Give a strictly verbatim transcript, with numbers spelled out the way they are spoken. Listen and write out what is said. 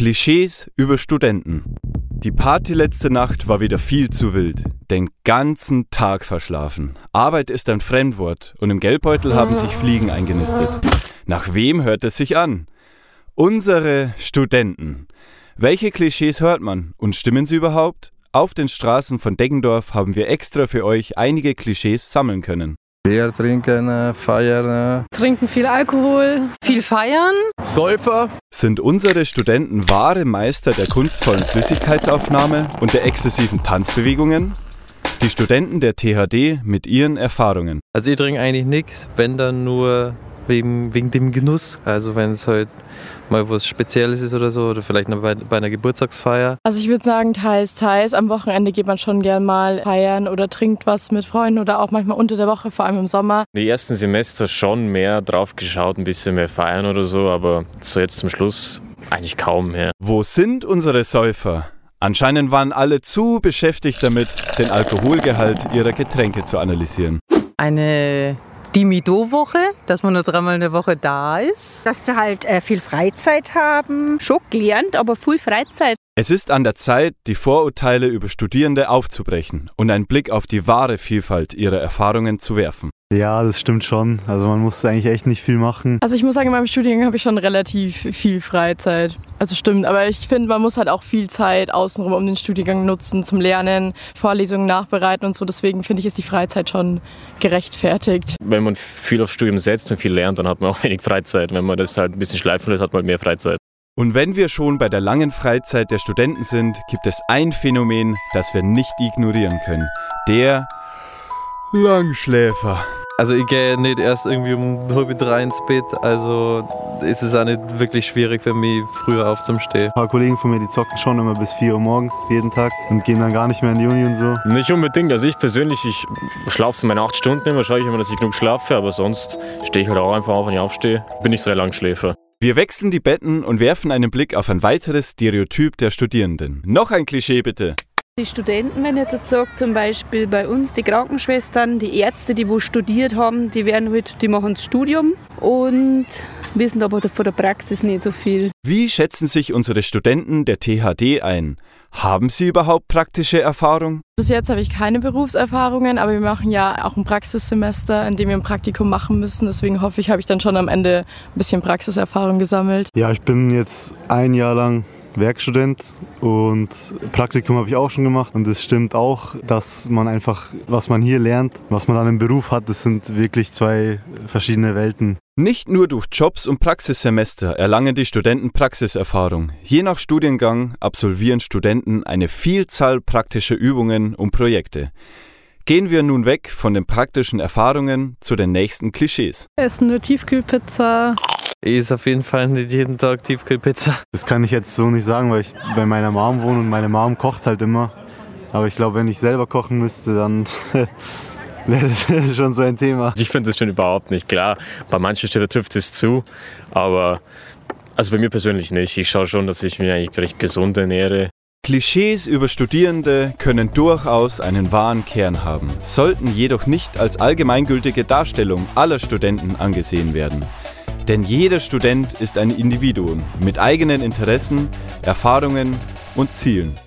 Klischees über Studenten. Die Party letzte Nacht war wieder viel zu wild. Den ganzen Tag verschlafen. Arbeit ist ein Fremdwort und im Geldbeutel haben sich Fliegen eingenistet. Nach wem hört es sich an? Unsere Studenten. Welche Klischees hört man und stimmen sie überhaupt? Auf den Straßen von Deggendorf haben wir extra für euch einige Klischees sammeln können. Bier trinken, feiern. Trinken viel Alkohol. Viel feiern. Säufer. Sind unsere Studenten wahre Meister der kunstvollen Flüssigkeitsaufnahme und der exzessiven Tanzbewegungen? Die Studenten der T H D mit ihren Erfahrungen. Also ich trinke eigentlich nichts, wenn dann nur wegen, wegen dem Genuss. Also wenn es halt mal was Spezielles ist oder so oder vielleicht noch bei, bei einer Geburtstagsfeier. Also ich würde sagen, teils, teils. Am Wochenende geht man schon gern mal feiern oder trinkt was mit Freunden oder auch manchmal unter der Woche, vor allem im Sommer. Die ersten Semester schon mehr drauf geschaut, ein bisschen mehr feiern oder so, aber so jetzt zum Schluss eigentlich kaum mehr. Wo sind unsere Säufer? Anscheinend waren alle zu beschäftigt damit, den Alkoholgehalt ihrer Getränke zu analysieren. Eine Dimido-Woche, dass man nur dreimal in der Woche da ist. Dass sie halt äh, viel Freizeit haben. Schon gelernt, aber viel Freizeit. Es ist an der Zeit, die Vorurteile über Studierende aufzubrechen und einen Blick auf die wahre Vielfalt ihrer Erfahrungen zu werfen. Ja, das stimmt schon. Also man muss eigentlich echt nicht viel machen. Also ich muss sagen, in meinem Studiengang habe ich schon relativ viel Freizeit. Also stimmt, aber ich finde, man muss halt auch viel Zeit außenrum um den Studiengang nutzen, zum Lernen, Vorlesungen nachbereiten und so. Deswegen finde ich, ist die Freizeit schon gerechtfertigt. Wenn man viel aufs Studium setzt und viel lernt, dann hat man auch wenig Freizeit. Wenn man das halt ein bisschen schleifen lässt, hat man halt mehr Freizeit. Und wenn wir schon bei der langen Freizeit der Studenten sind, gibt es ein Phänomen, das wir nicht ignorieren können. Der Langschläfer. Also ich gehe nicht erst irgendwie um halb drei ins Bett, also ist es auch nicht wirklich schwierig für mich, früher aufzustehen. Ein paar Kollegen von mir, die zocken schon immer bis vier Uhr morgens jeden Tag und gehen dann gar nicht mehr in die Uni und so. Nicht unbedingt, also ich persönlich, ich schlafe so meine acht Stunden immer, schaue ich immer, dass ich genug schlafe, aber sonst stehe ich halt auch einfach auf, wenn ich aufstehe. Bin nicht so der Langschläfer. Wir wechseln die Betten und werfen einen Blick auf ein weiteres Stereotyp der Studierenden. Noch ein Klischee bitte. Die Studenten, wenn ich jetzt sage, zum Beispiel bei uns, die Krankenschwestern, die Ärzte, die wo studiert haben, die werden halt, die machen das Studium und wissen aber von der Praxis nicht so viel. Wie schätzen sich unsere Studenten der T H D ein? Haben sie überhaupt praktische Erfahrung? Bis jetzt habe ich keine Berufserfahrungen, aber wir machen ja auch ein Praxissemester, in dem wir ein Praktikum machen müssen. Deswegen hoffe ich, habe ich dann schon am Ende ein bisschen Praxiserfahrung gesammelt. Ja, ich bin jetzt ein Jahr lang Werkstudent und Praktikum habe ich auch schon gemacht und es stimmt auch, dass man einfach, was man hier lernt, was man dann im Beruf hat, das sind wirklich zwei verschiedene Welten. Nicht nur durch Jobs und Praxissemester erlangen die Studenten Praxiserfahrung. Je nach Studiengang absolvieren Studenten eine Vielzahl praktischer Übungen und Projekte. Gehen wir nun weg von den praktischen Erfahrungen zu den nächsten Klischees. Essen nur Tiefkühlpizza. Ich esse auf jeden Fall nicht jeden Tag Tiefkühlpizza. Das kann ich jetzt so nicht sagen, weil ich bei meiner Mom wohne und meine Mom kocht halt immer. Aber ich glaube, wenn ich selber kochen müsste, dann wäre das schon so ein Thema. Ich finde das schon überhaupt nicht klar. Bei manchen Stellen trifft es zu, aber also bei mir persönlich nicht. Ich schaue schon, dass ich mich eigentlich recht gesund ernähre. Klischees über Studierende können durchaus einen wahren Kern haben, sollten jedoch nicht als allgemeingültige Darstellung aller Studenten angesehen werden. Denn jeder Student ist ein Individuum mit eigenen Interessen, Erfahrungen und Zielen.